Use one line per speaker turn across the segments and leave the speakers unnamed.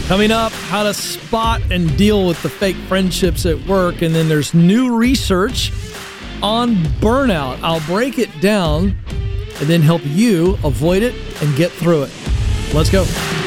Coming up, how to spot and deal with the fake friendships at work. And then there's new research on burnout. I'll break it down and then help you avoid it and get through it. Let's go.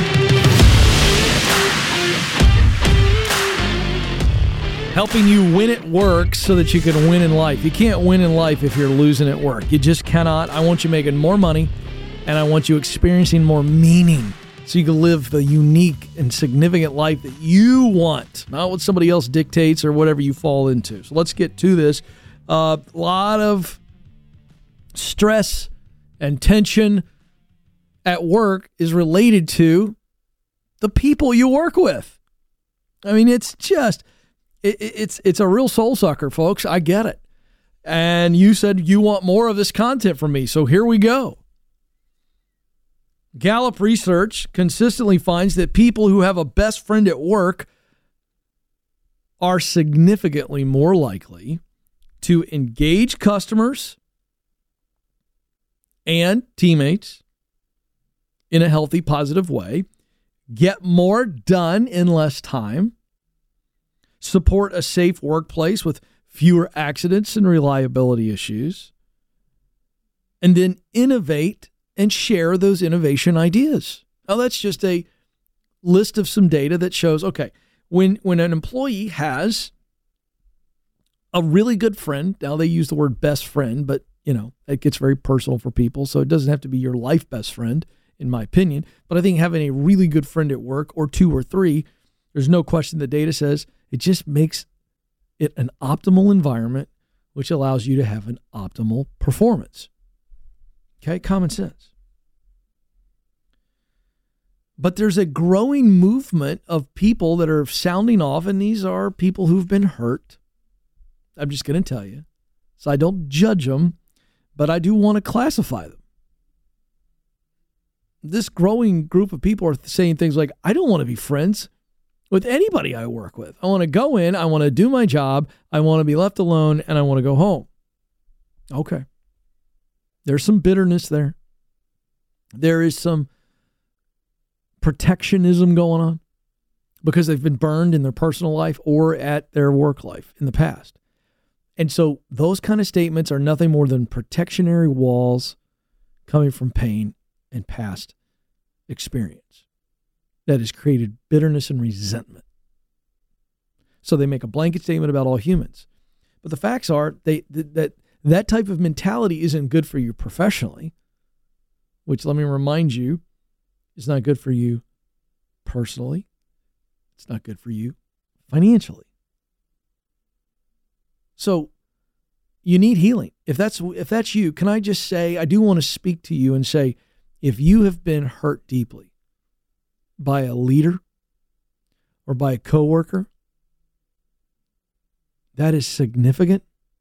Helping you win at work so that you can win in life. You can't win in life if you're losing at work. You just cannot. I want you making more money, and I want you experiencing more meaning so you can live the unique and significant life that you want, not what somebody else dictates or whatever you fall into. So let's get to this. A lot of stress and tension at work is related to the people you work with. I mean, it's just... It's a real soul sucker, folks. I get it. And you said you want more of this content from me, so here we go. Gallup research consistently finds that people who have a best friend at work are significantly more likely to engage customers and teammates in a healthy, positive way, get more done in less time, support a safe workplace with fewer accidents and reliability issues, and then innovate and share those innovation ideas. Now, that's just a list of some data that shows, okay, when an employee has a really good friend, now they use the word best friend, but, you know, it gets very personal for people, so it doesn't have to be your life best friend, in my opinion. But I think having a really good friend at work, or two or three, there's no question the data says it just makes it an optimal environment, which allows you to have an optimal performance. Okay, common sense. But there's a growing movement of people that are sounding off, and these are people who've been hurt. I'm just going to tell you. So I don't judge them, but I do want to classify them. This growing group of people are saying things like, I don't want to be friends with anybody I work with. I want to go in, I want to do my job, I want to be left alone, and I want to go home. Okay. There's some bitterness there. There is some protectionism going on because they've been burned in their personal life or at their work life in the past. And so those kind of statements are nothing more than protectionary walls coming from pain and past experience that has created bitterness and resentment. So they make a blanket statement about all humans. But the facts are that type of mentality isn't good for you professionally, which, let me remind you, is not good for you personally. It's not good for you financially. So you need healing. If that's you, can I just say, I do want to speak to you and say, if you have been hurt deeply by a leader or by a coworker, that is significant.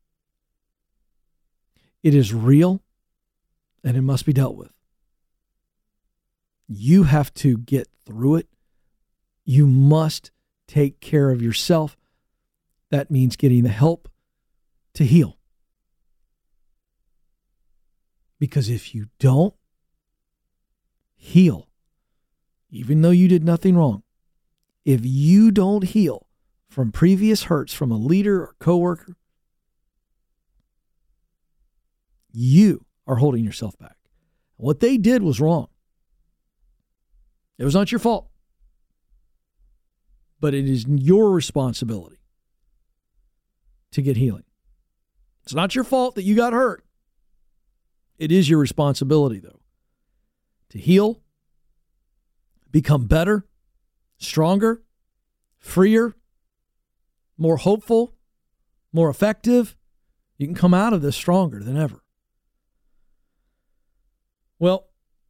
It is real, and it must be dealt with. You have to get through it. You must take care of yourself. That means getting the help to heal. Because if you don't heal, even though you did nothing wrong, if you don't heal from previous hurts from a leader or coworker, you are holding yourself back. What they did was wrong. It was not your fault. But it is your responsibility to get healing. It's not your fault that you got hurt. It is your responsibility, though, to heal, become better, stronger, freer, more hopeful, more effective. You can come out of this stronger than ever. Well,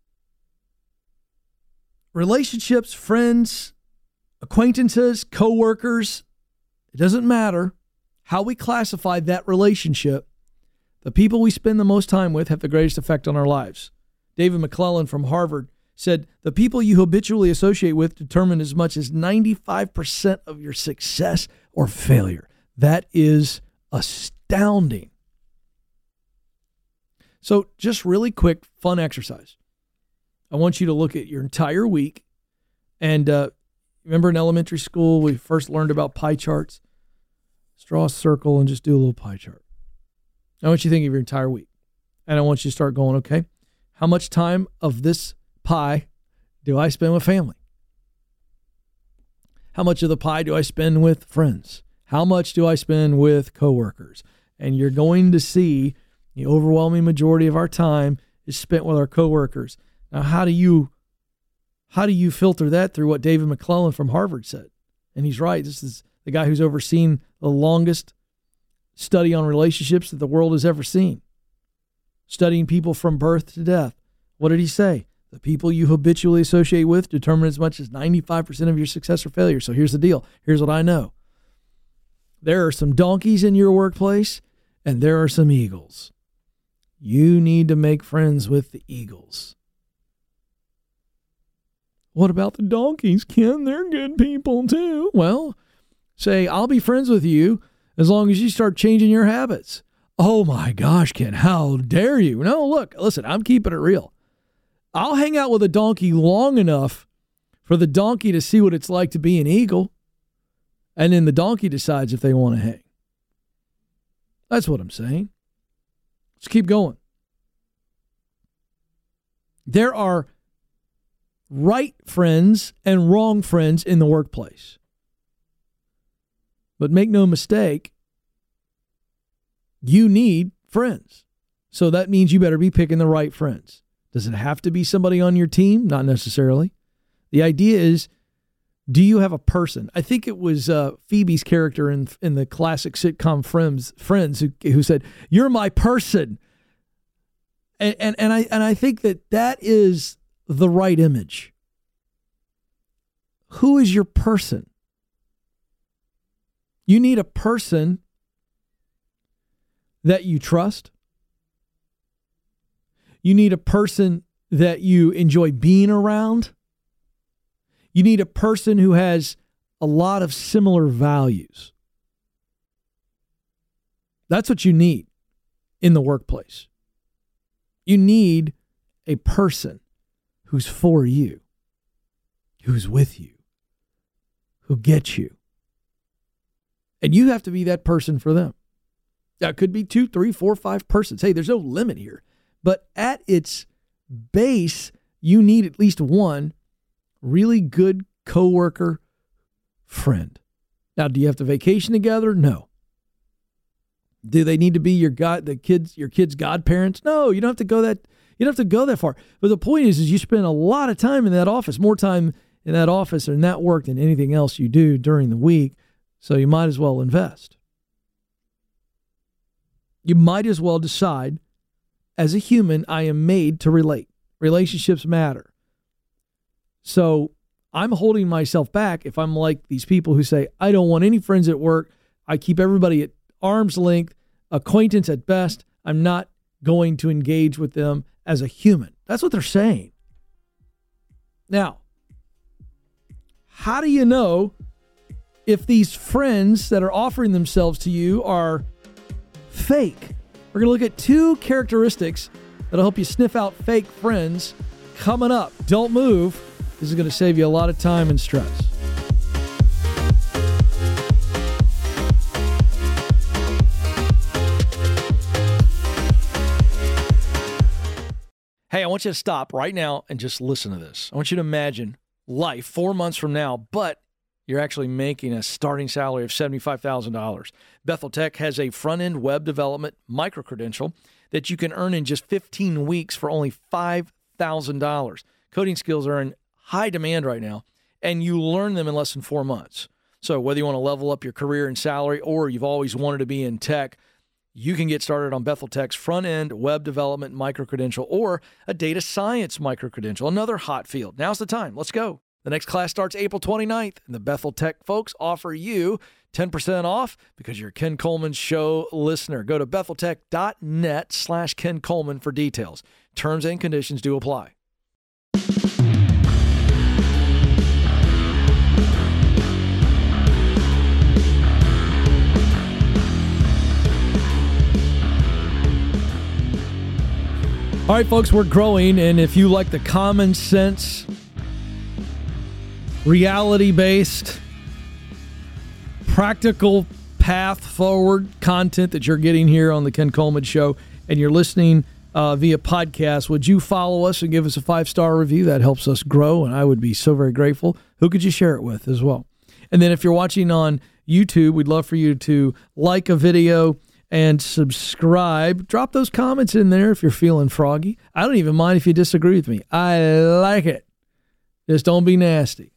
relationships, friends, acquaintances, coworkers, it doesn't matter how we classify that relationship. The people we spend the most time with have the greatest effect on our lives. David McClellan from Harvard said, the people you habitually associate with determine as much as 95% of your success or failure. That is astounding. So just really quick, fun exercise. I want you to look at your entire week and Remember in elementary school, we first learned about pie charts? Just draw a circle and just do a little pie chart. I want you to think of your entire week. And I want you to start going, okay, how much time of this pie do I spend with family? How much of the pie do I spend with friends? How much do I spend with coworkers? And you're going to see the overwhelming majority of our time is spent with our coworkers. Now, how do you filter that through what David McClellan from Harvard said? And he's right. This is the guy who's overseen the longest study on relationships that the world has ever seen. Studying people from birth to death. What did he say? The people you habitually associate with determine as much as 95% of your success or failure. So here's the deal. Here's what I know. There are some donkeys in your workplace, and there are some eagles. You need to make friends with the eagles. What about the donkeys, Ken? They're good people too. Well, say, I'll be friends with you as long as you start changing your habits. Oh my gosh, Ken, how dare you? No, look, listen, I'm keeping it real. I'll hang out with a donkey long enough for the donkey to see what it's like to be an eagle, and then the donkey decides if they want to hang. That's what I'm saying. Let's keep going. There are right friends and wrong friends in the workplace. But make no mistake, you need friends. So that means you better be picking the right friends. Does it have to be somebody on your team? Not necessarily. The idea is, do you have a person? I think it was Phoebe's character in the classic sitcom Friends who said, "You're my person." And I think that is the right image. Who is your person? You need a person that you trust. You need a person that you enjoy being around. You need a person who has a lot of similar values. That's what you need in the workplace. You need a person who's for you, who's with you, who gets you. And you have to be that person for them. That could be 2, 3, 4, 5 persons. Hey, there's no limit here. But at its base, you need at least one really good coworker friend. Now, do you have to vacation together? No. Do they need to be your kids' godparents? No, you don't have to go that far. But the point is you spend a lot of time in that office, more time in that office or in that work than anything else you do during the week. So you might as well invest. You might as well decide, as a human, I am made to relate. Relationships matter. So I'm holding myself back if I'm like these people who say, I don't want any friends at work. I keep everybody at arm's length, acquaintance at best. I'm not going to engage with them as a human. That's what they're saying. Now, how do you know if these friends that are offering themselves to you are fake? We're going to look at 2 characteristics that'll help you sniff out fake friends coming up. Don't move. This is going to save you a lot of time and stress. Hey, I want you to stop right now and just listen to this. I want you to imagine life 4 months from now, but you're actually making a starting salary of $75,000. Bethel Tech has a front-end web development micro-credential that you can earn in just 15 weeks for only $5,000. Coding skills are in high demand right now, and you learn them in less than 4 months. So whether you want to level up your career and salary or you've always wanted to be in tech, you can get started on Bethel Tech's front-end web development micro-credential or a data science micro-credential, another hot field. Now's the time. Let's go. The next class starts April 29th, and the Bethel Tech folks offer you 10% off because you're a Ken Coleman Show listener. Go to betheltech.net/Ken Coleman for details. Terms and conditions do apply. All right, folks, we're growing, and if you like the common sense reality-based, practical path forward content that you're getting here on the Ken Coleman Show, and you're listening via podcast, would you follow us and give us a 5-star review? That helps us grow, and I would be so very grateful. Who could you share it with as well? And then if you're watching on YouTube, we'd love for you to like a video and subscribe. Drop those comments in there if you're feeling froggy. I don't even mind if you disagree with me. I like it. Just don't be nasty.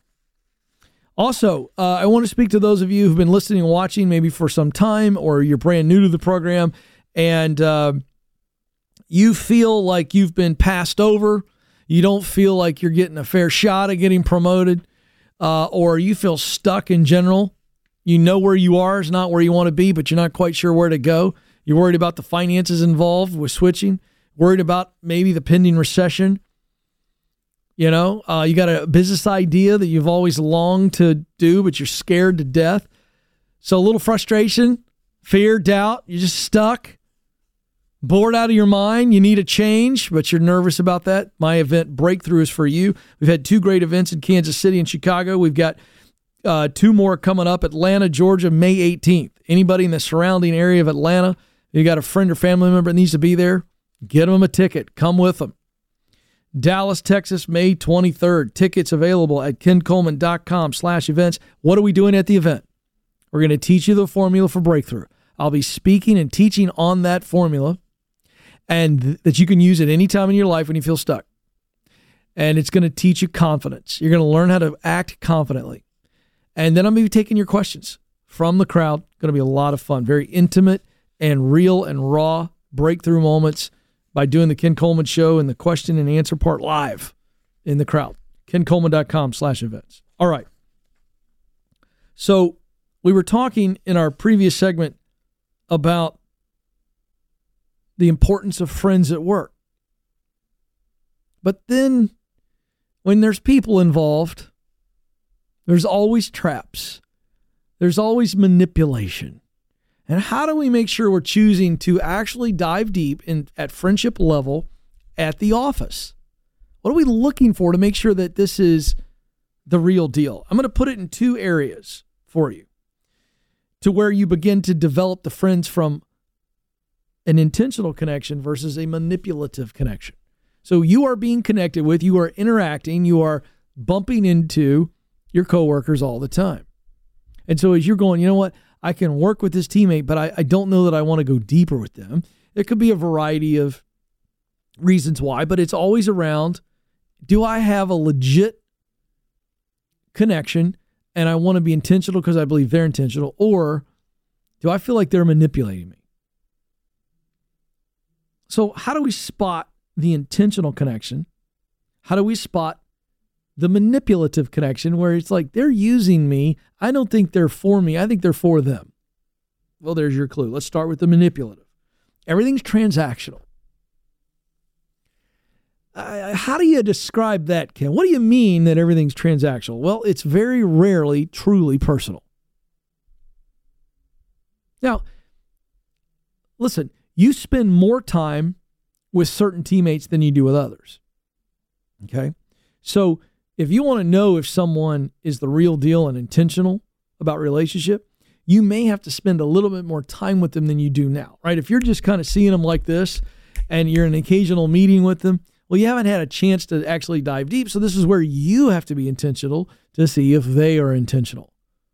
Also, I want to speak to those of you who've been listening and watching maybe for some time, or you're brand new to the program, and you feel like you've been passed over. You don't feel like you're getting a fair shot at getting promoted, or you feel stuck in general. You know where you are is not where you want to be, but you're not quite sure where to go. You're worried about the finances involved with switching, worried about maybe the pending recession. You know, you got a business idea that you've always longed to do, but you're scared to death. So a little frustration, fear, doubt. You're just stuck, bored out of your mind. You need a change, but you're nervous about that. My event Breakthrough is for you. We've had 2 great events in Kansas City and Chicago. We've got 2 more coming up, Atlanta, Georgia, May 18th. Anybody in the surrounding area of Atlanta, you got a friend or family member that needs to be there, get them a ticket. Come with them. Dallas, Texas, May 23rd. Tickets available at kencoleman.com/events. What are we doing at the event? We're going to teach you the formula for breakthrough. I'll be speaking and teaching on that formula, and that you can use at any time in your life when you feel stuck. And it's going to teach you confidence. You're going to learn how to act confidently. And then I'm going to be taking your questions from the crowd. Going to be a lot of fun. Very intimate and real and raw breakthrough moments by doing the Ken Coleman Show and the question and answer part live in the crowd. kencoleman.com/events. All right. So we were talking in our previous segment about the importance of friends at work. But then when there's people involved, there's always traps. There's always manipulation. And how do we make sure we're choosing to actually dive deep at friendship level at the office? What are we looking for to make sure that this is the real deal? I'm going to put it in 2 areas for you to where you begin to develop the friends from an intentional connection versus a manipulative connection. So you are being connected with, you are interacting, you are bumping into your coworkers all the time. And so as you're going, you know what? I can work with this teammate, but I don't know that I want to go deeper with them. There could be a variety of reasons why, but it's always around, do I have a legit connection and I want to be intentional because I believe they're intentional, or do I feel like they're manipulating me? So how do we spot the intentional connection? How do we spot the manipulative connection where it's like they're using me? I don't think they're for me. I think they're for them. Well, there's your clue. Let's start with the manipulative. Everything's transactional. How do you describe that, Ken? What do you mean that everything's transactional? Well, it's very rarely truly personal. Now, listen, you spend more time with certain teammates than you do with others. Okay? So if you want to know if someone is the real deal and intentional about relationship, you may have to spend a little bit more time with them than you do now, right? If you're just kind of seeing them like this and you're in an occasional meeting with them, well, you haven't had a chance to actually dive deep. So this is where you have to be intentional to see if they are intentional.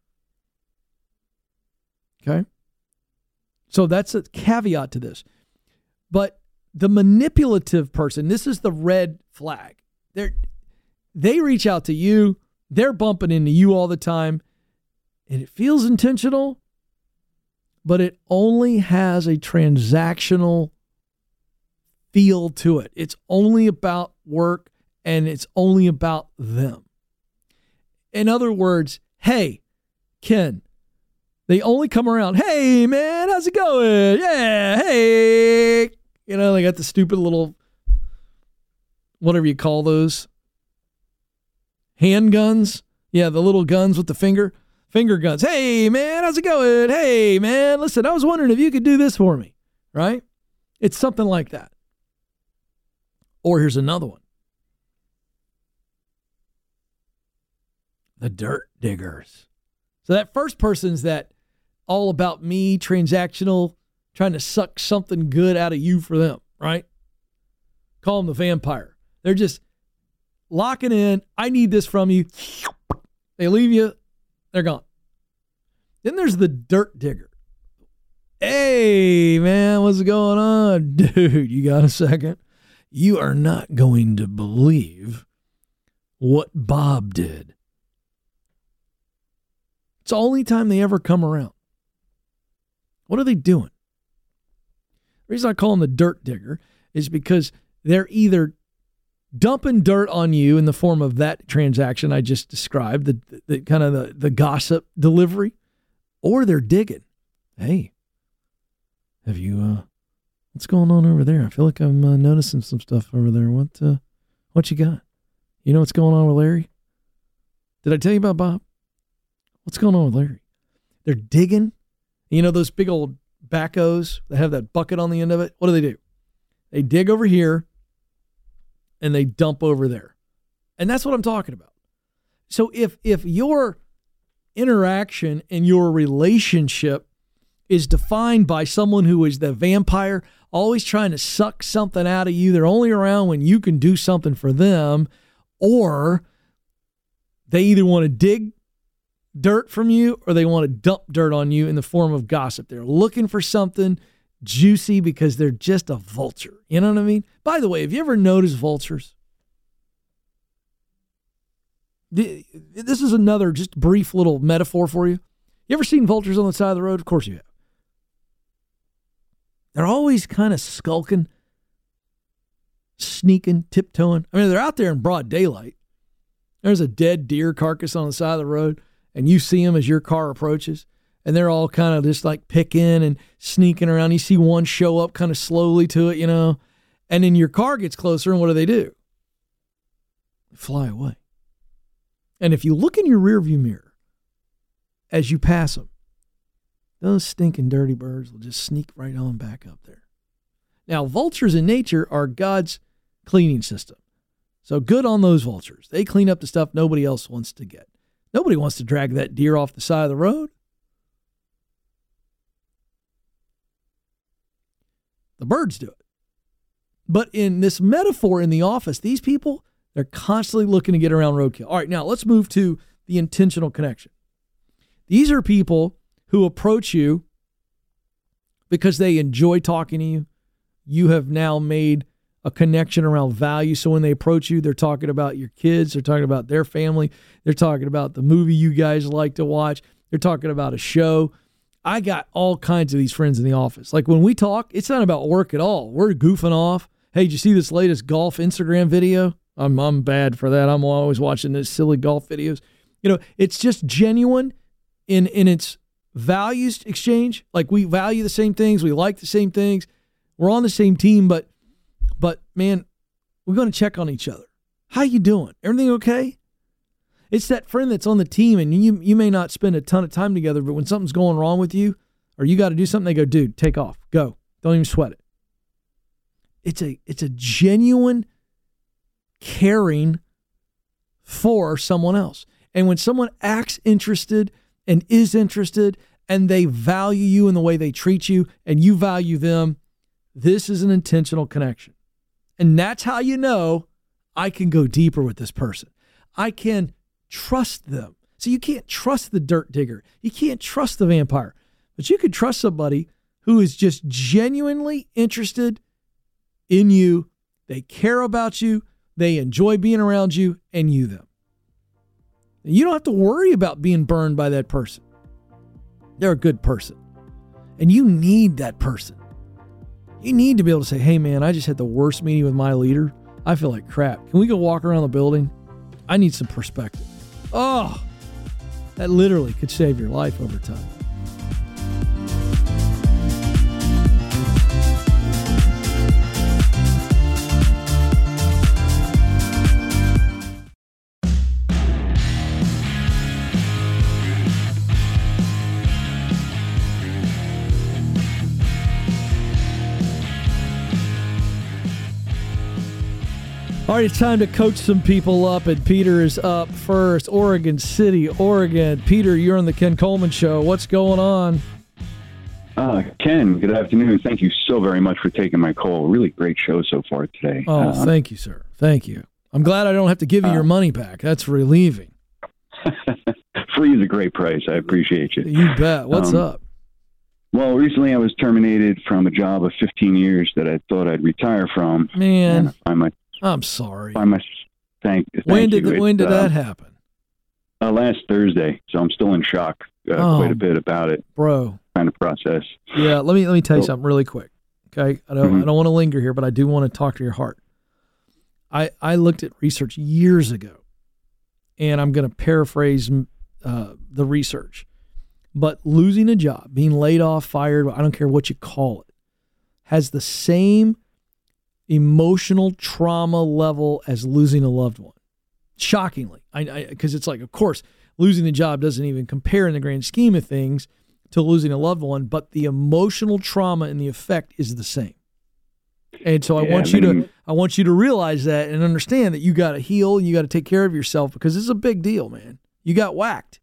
Okay? So that's a caveat to this. But the manipulative person, this is the red flag. They reach out to you. They're bumping into you all the time. And it feels intentional, but it only has a transactional feel to it. It's only about work and it's only about them. In other words, hey, Ken, they only come around, hey, man, how's it going? Yeah, hey. You know, they got the stupid little, whatever you call those, handguns. Yeah, the little guns with the finger guns. Hey, man, how's it going? Hey, man, listen, I was wondering if you could do this for me, right? It's something like that. Or here's another one. the dirt diggers. So that first person's that all about me, transactional, trying to suck something good out of you for them, right? Call them the vampire. They're just locking in. I need this from you. They leave you. They're gone. Then there's the dirt digger. Hey, man, what's going on? Dude, you got a second? You are not going to believe what Bob did. It's the only time they ever come around. What are they doing? The reason I call them the dirt digger is because they're either dumping dirt on you in the form of that transaction I just described, the kind of the gossip delivery, or they're digging. Hey, have you, what's going on over there? I feel like I'm noticing some stuff over there. What you got? You know what's going on with Larry? Did I tell you about Bob? What's going on with Larry? They're digging. You know those big old backhoes that have that bucket on the end of it? What do? They dig over here and they dump over there. And that's what I'm talking about. So if your interaction and your relationship is defined by someone who is the vampire, always trying to suck something out of you, they're only around when you can do something for them, or they either want to dig dirt from you or they want to dump dirt on you in the form of gossip. They're looking for something juicy because they're just a vulture. You know what I mean? By the way, have you ever noticed vultures? This is another just brief little metaphor for you. You ever seen vultures on the side of the road? Of course you have. They're always kind of skulking, sneaking, tiptoeing. I mean, they're out there in broad daylight. There's a dead deer carcass on the side of the road, and you see them as your car approaches, and they're all kind of just like picking and sneaking around. You see one show up kind of slowly to it, you know, and then your car gets closer, and what do? They fly away. And if you look in your rearview mirror as you pass them, those stinking dirty birds will just sneak right on back up there. Now, vultures in nature are God's cleaning system. So good on those vultures. They clean up the stuff nobody else wants to get. Nobody wants to drag that deer off the side of the road. The birds do it. But in this metaphor in the office, these people, they're constantly looking to get around roadkill. All right, now let's move to the intentional connection. These are people who approach you because they enjoy talking to you. You have now made a connection around value. So when they approach you, they're talking about your kids. They're talking about their family. They're talking about the movie you guys like to watch. They're talking about a show. I got all kinds of these friends in the office. Like when we talk, it's not about work at all. We're goofing off. Hey, did you see this latest golf Instagram video? I'm bad for that. I'm always watching those silly golf videos. You know, it's just genuine in its values exchange. Like we value the same things. We like the same things. We're on the same team, but man, we're going to check on each other. How you doing? Everything okay? It's that friend that's on the team, and you may not spend a ton of time together, but when something's going wrong with you or you got to do something, they go, dude, take off. Go. Don't even sweat it. It's a genuine caring for someone else. And when someone acts interested and is interested and they value you in the way they treat you and you value them, this is an intentional connection. And that's how you know I can go deeper with this person. I can trust them. So you can't trust the dirt digger. You can't trust the vampire. But you can trust somebody who is just genuinely interested in you. They care about you. They enjoy being around you and you them. And you don't have to worry about being burned by that person. They're a good person. And you need that person. You need to be able to say, hey man, I just had the worst meeting with my leader. I feel like crap. Can we go walk around the building? I need some perspective. Oh, that literally could save your life over time. All right, it's time to coach some people up, and Peter is up first. Oregon City, Oregon. Peter, you're on the Ken Coleman Show. What's going on?
Ken, good afternoon. Thank you so very much for taking my call. Really great show so far today.
Oh, thank you, sir. Thank you. I'm glad I don't have to give you your money back. That's relieving.
Free is a great price. I appreciate you.
You bet. What's up?
Well, recently I was terminated from a job of 15 years that I thought I'd retire from.
Man, I'm sorry.
Thank
when
you.
Did that happen?
Last Thursday, so I'm still in shock quite a bit about it.
Bro.
Trying to process.
Yeah, let me tell you something really quick. Okay? I don't want to linger here, but I do want to talk to your heart. I looked at research years ago, and I'm going to paraphrase the research. But losing a job, being laid off, fired, I don't care what you call it, has the same emotional trauma level as losing a loved one. Shockingly. Because it's like, of course, losing a job doesn't even compare in the grand scheme of things to losing a loved one, but the emotional trauma and the effect is the same. And so I want you to realize that and understand that you got to heal and you got to take care of yourself, because it's a big deal, man. You got whacked.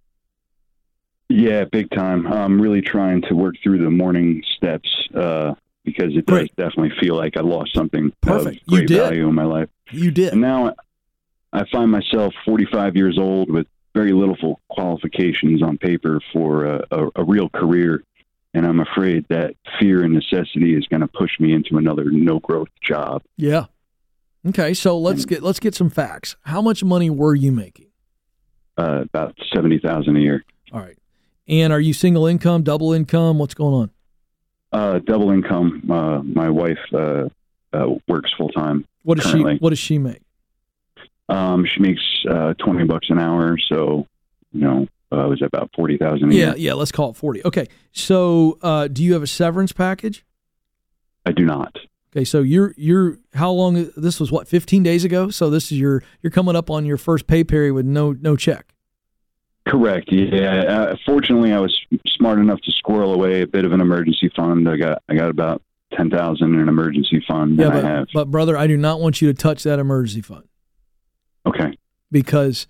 Yeah, big time. I'm really trying to work through the morning steps because it does definitely feel like I lost something of great value in my life.
You did.
And now I find myself 45 years old with very little qualifications on paper for a real career. And I'm afraid that fear and necessity is going to push me into another no-growth job.
Yeah. Okay, so let's get some facts. How much money were you making?
About $70,000 a year.
All right. And are you single income, double income? What's going
on? Double income. My wife works full time.
What does she make?
She makes $20 an hour. So, it was about $40,000 a year.
Yeah. Let's call it 40. Okay. So, do you have a severance package?
I do not.
Okay. So you're how long? This was 15 days ago. So this is you're coming up on your first pay period with no check.
Correct. Yeah. Fortunately, I was smart enough to squirrel away a bit of an emergency fund. I got about $10,000 in an emergency fund.
Yeah, but brother, I do not want you to touch that emergency fund.
Okay.
Because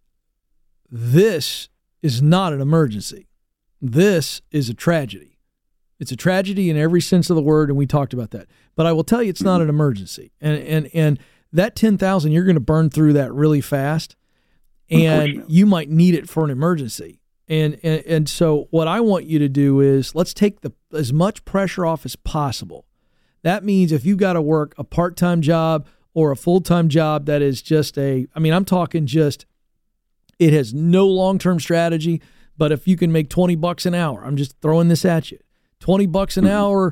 this is not an emergency. This is a tragedy. It's a tragedy in every sense of the word, and we talked about that. But I will tell you, it's not an emergency. And that $10,000, you're going to burn through that really fast. And you might need it for an emergency. And so what I want you to do is let's take as much pressure off as possible. That means if you got to work a part-time job or a full-time job that is just I'm talking just, it has no long-term strategy, but if you can make $20 an hour, I'm just throwing this at you, $20 an hour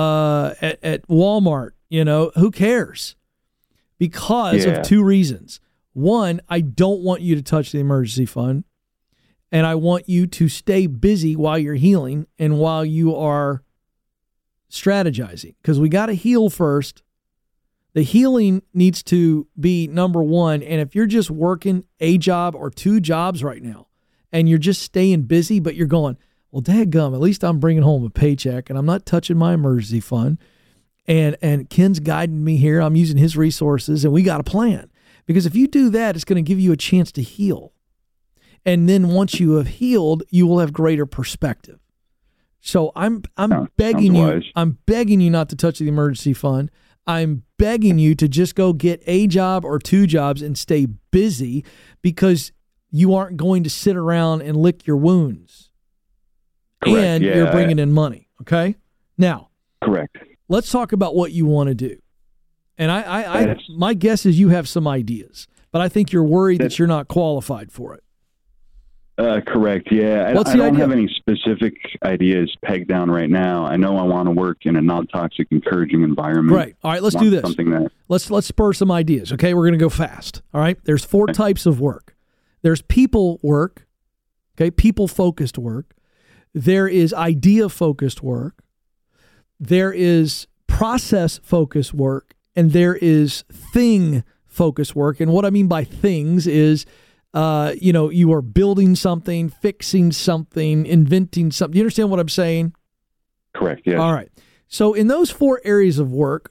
at Walmart, who cares? Because of two reasons. One, I don't want you to touch the emergency fund, and I want you to stay busy while you're healing and while you are strategizing, because we got to heal first. The healing needs to be number one, and if you're just working a job or two jobs right now and you're just staying busy, but you're going, well, dadgum, at least I'm bringing home a paycheck and I'm not touching my emergency fund, and Ken's guiding me here, I'm using his resources, and we got a plan. Because if you do that, it's going to give you a chance to heal. And then once you have healed, you will have greater perspective. So I'm begging you not to touch the emergency fund. I'm begging you to just go get a job or two jobs and stay busy, because you aren't going to sit around and lick your wounds. Correct. And you're bringing in money. Okay? Now.
Correct.
Let's talk about what you want to do. And my guess is you have some ideas, but I think you're worried that you're not qualified for it.
Correct. Yeah. I don't have any specific ideas pegged down right now. I know I want to work in a non-toxic, encouraging environment.
Right. All right. Let's do this. Let's spur some ideas. Okay. We're going to go fast. All right. There's four types of work. There's people work. Okay. People-focused work. There is idea-focused work. There is process-focused work. And there is thing-focused work. And what I mean by things is, you are building something, fixing something, inventing something. Do you understand what I'm saying?
Correct, yes.
All right. So in those four areas of work,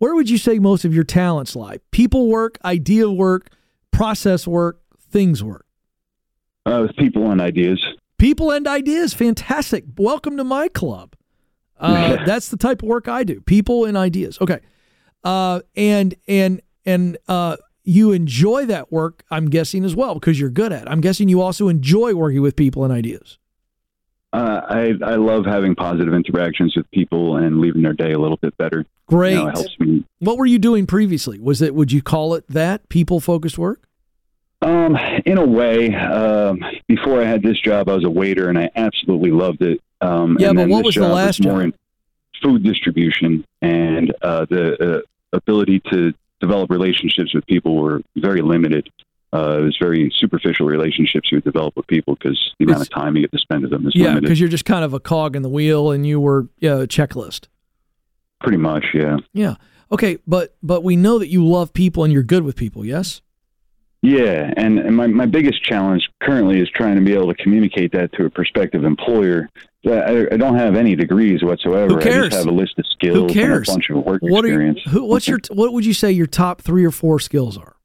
Where would you say most of your talents lie? People work, idea work, process work, things work?
With people and ideas.
People and ideas. Fantastic. Welcome to my club. That's the type of work I do. People and ideas. Okay. And you enjoy that work, I'm guessing, as well, because you're good at it. I'm guessing you also enjoy working with people and ideas.
I love having positive interactions with people and leaving their day a little bit better.
Great.
You know, it helps me.
What were you doing previously? Would you call it that, people-focused work?
In a way, before I had this job, I was a waiter, and I absolutely loved it.
But what was the last job?
More in food distribution, and the ability to develop relationships with people were very limited. It was very superficial relationships you would develop with people because the amount of time you get to spend with them is limited.
Yeah, because you're just kind of a cog in the wheel, and you were a checklist.
Pretty much, yeah.
Yeah. Okay, but we know that you love people and you're good with people, yes?
Yeah, and my biggest challenge currently is trying to be able to communicate that to a prospective employer. I don't have any degrees whatsoever.
Who cares?
I just have a list of skills and a bunch of work experience.
What would you say your top 3 or 4 skills are?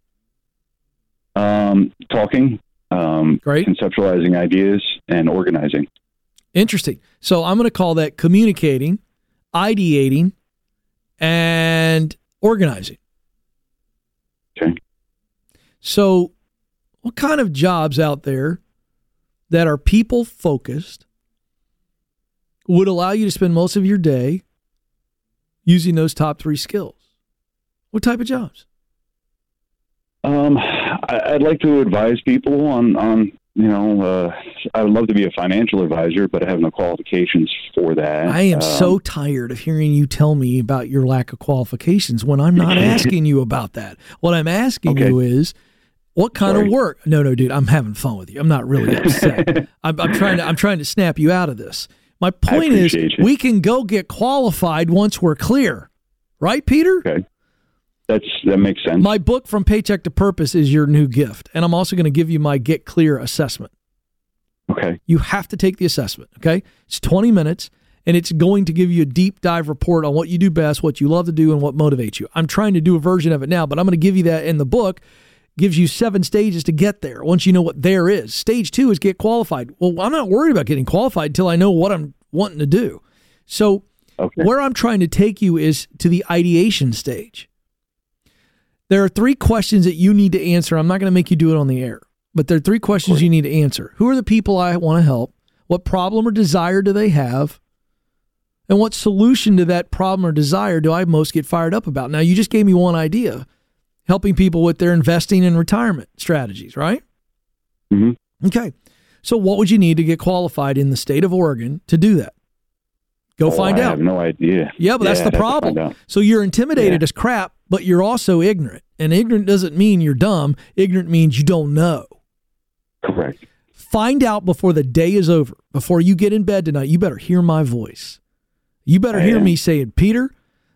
Talking,
Great.
Conceptualizing ideas, and organizing.
Interesting. So I'm going to call that communicating, ideating, and organizing.
Okay.
So what kind of jobs out there that are people-focused would allow you to spend most of your day using those top 3 skills? What type of jobs?
I'd like to advise people on I would love to be a financial advisor, but I have no qualifications for that.
I am so tired of hearing you tell me about your lack of qualifications when I'm not asking you about that. What I'm asking you is, what kind of work? No, dude, I'm having fun with you. I'm not really upset. I'm trying to snap you out of this. My point is, we can go get qualified once we're clear. Right, Peter?
Okay. That makes sense.
My book, From Paycheck to Purpose, is your new gift. And I'm also going to give you my Get Clear assessment.
Okay.
You have to take the assessment, okay? It's 20 minutes, and it's going to give you a deep dive report on what you do best, what you love to do, and what motivates you. I'm trying to do a version of it now, but I'm going to give you that in the book. Gives you 7 stages to get there once you know what there is. Stage 2 is get qualified. Well, I'm not worried about getting qualified until I know what I'm wanting to do. So where I'm trying to take you is to the ideation stage. There are 3 questions that you need to answer. I'm not going to make you do it on the air, but there are 3 questions you need to answer. Who are the people I want to help? What problem or desire do they have? And what solution to that problem or desire do I most get fired up about? Now, you just gave me one idea, helping people with their investing and retirement strategies, right?
Mm-hmm.
Okay. So what would you need to get qualified in the state of Oregon to do that? Go find out.
I have no idea.
Yeah, but that's the problem. So you're intimidated as crap, but you're also ignorant. And ignorant doesn't mean you're dumb. Ignorant means you don't know.
Correct.
Find out before the day is over. Before you get in bed tonight, you better hear my voice. You better hear me saying, Peter,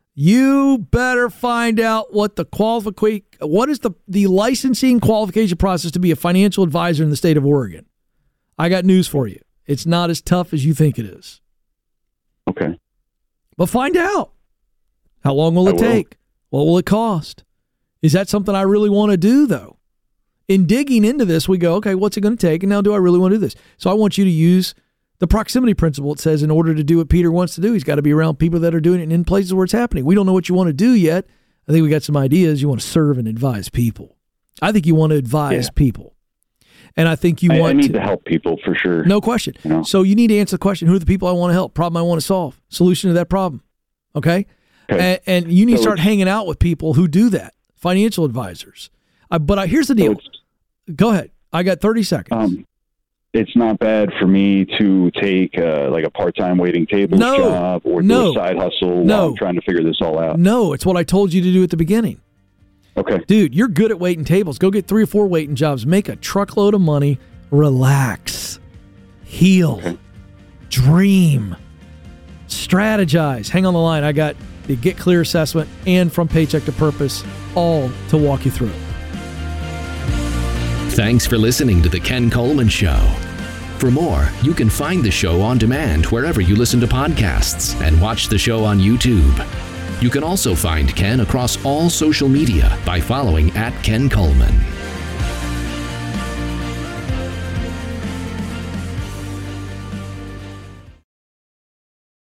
you better find out what what is the licensing qualification process to be a financial advisor in the state of Oregon. I got news for you. It's not as tough as you think it is.
Okay.
But find out. How long will it take? What will it cost? Is that something I really want to do, though? In digging into this, we go, okay, what's it going to take? And now do I really want to do this? So I want you to use the proximity principle. It says in order to do what Peter wants to do, he's got to be around people that are doing it in places where it's happening. We don't know what you want to do yet. I think we got some ideas. You want to serve and advise people. I think you want to advise people. And I think I
need to help people for sure.
No question.
You know?
So you need to answer the question, who are the people I want to help? Problem I want to solve. Solution to that problem. Okay? And you need to start hanging out with people who do that. Financial advisors. But here's the deal. Go ahead. I got 30 seconds.
It's not bad for me to take like a part-time waiting tables job or do a side hustle while I'm trying to figure this all out.
No, it's what I told you to do at the beginning.
Okay.
Dude, you're good at waiting tables. Go get 3 or 4 waiting jobs. Make a truckload of money. Relax. Heal. Okay. Dream. Strategize. Hang on the line. I got the Get Clear assessment and From Paycheck to Purpose, all to walk you through it.
Thanks for listening to The Ken Coleman Show. For more, you can find the show on demand wherever you listen to podcasts and watch the show on YouTube. You can also find Ken across all social media by following @Ken Coleman.